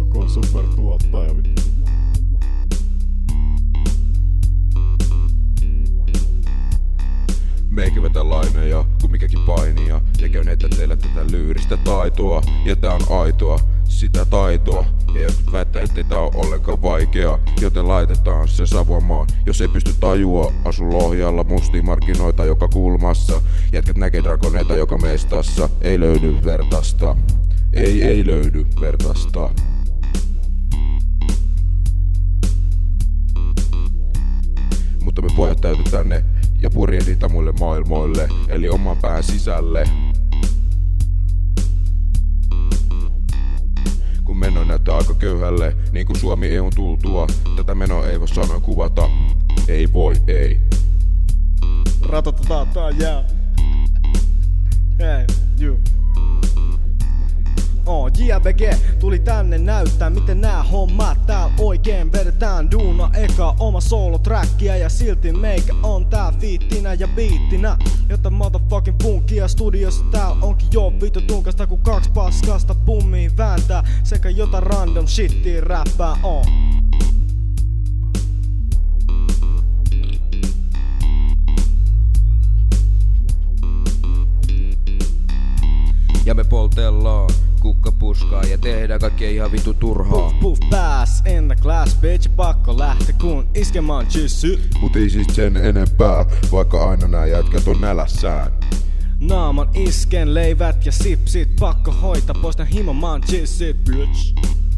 SLK supertuottaja. Meikä vetä laineja, kun mikäkin painia. Ja käyn teillä tätä lyyristä taitoa. Ja tää on aitoa, sitä taitoa. Ja jotkut väittää, ettei tää oo ollenkaan vaikea. Joten laitetaan se savuamaan. Jos ei pysty tajua, asu Lohjalla mustimarkkinoita joka kulmassa. Jätkät näkee dragoneita joka mestassa. Ei löydy vertasta. Ei löydy vertasta. Mutta me pojat täytetään ne ja purjehdita muille maailmoille, eli oman pään sisälle. Kun meno näyttää aika köyhälle, niin kuin Suomi EU:n tultua. Tätä menoa ei voi sanoin kuvata, ei voi, ei. Ratatatata, yeah. Hei, you. JBG tuli tänne näyttää miten nää hommat täällä oikein vedetään. Duuna eka oma solo-trackia ja silti meikä on tää fiittinä ja biittinä. Jotta motherfucking punkia studiossa täällä onkin jo vittu tunkasta kun 2 paskasta pummii vääntää. Sekä jota random shittia räppää on. Ja me poltellaan kukkapuskaa ja tehdään kaikkea ihan vitu turhaa. Puff puff pass in the class bitch, pakko lähteä kun iskemään jissy. Mut ei siis sen enempää, vaikka aina nää jätkät on nälässään. Naaman isken leivät ja sipsit, pakko hoita pois nää himamaan jissit bitch.